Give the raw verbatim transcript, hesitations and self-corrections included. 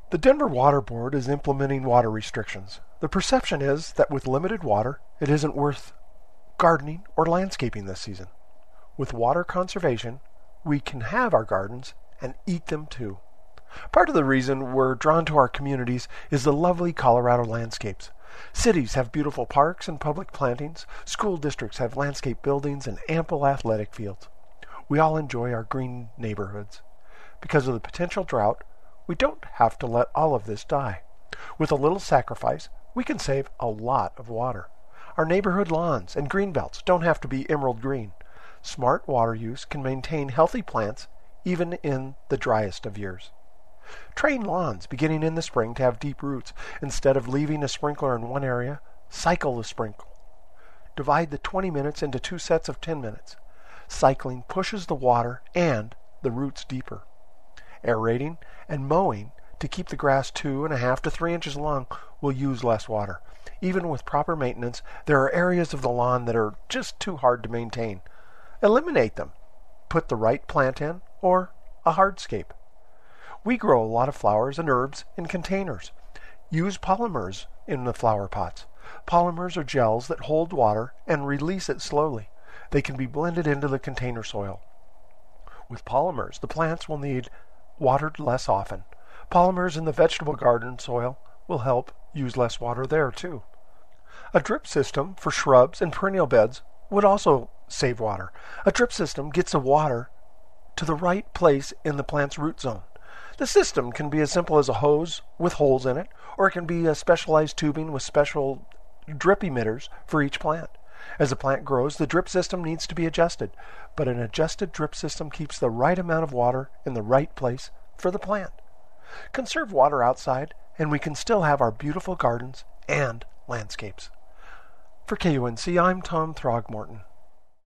The Denver Water Board is implementing water restrictions. The perception is that with limited water, it isn't worth gardening or landscaping this season. With water conservation, we can have our gardens and eat them too. Part of the reason we're drawn to our communities is the lovely Colorado landscapes. Cities have beautiful parks and public plantings. School districts have landscape buildings and ample athletic fields. We all enjoy our green neighborhoods. Because of the potential drought, we don't have to let all of this die. With a little sacrifice, we can save a lot of water. Our neighborhood lawns and green belts don't have to be emerald green. Smart water use can maintain healthy plants even in the driest of years. Train lawns beginning in the spring to have deep roots. Instead of leaving a sprinkler in one area, cycle the sprinkle. Divide the twenty minutes into two sets of ten minutes. Cycling pushes the water and the roots deeper. Aerating and mowing to keep the grass two and a half to three inches long will use less water. Even with proper maintenance, there are areas of the lawn that are just too hard to maintain. Eliminate them. Put the right plant in or a hardscape. We grow a lot of flowers and herbs in containers. Use polymers in the flower pots. Polymers are gels that hold water and release it slowly. They can be blended into the container soil. With polymers, the plants will need watered less often. Polymers in the vegetable garden soil will help use less water there too. A drip system for shrubs and perennial beds would also save water. A drip system gets the water to the right place in the plant's root zone. The system can be as simple as a hose with holes in it, or it can be a specialized tubing with special drip emitters for each plant. As the plant grows, the drip system needs to be adjusted, but an adjusted drip system keeps the right amount of water in the right place for the plant. Conserve water outside, and we can still have our beautiful gardens and landscapes. For K U N C, I'm Tom Throgmorton.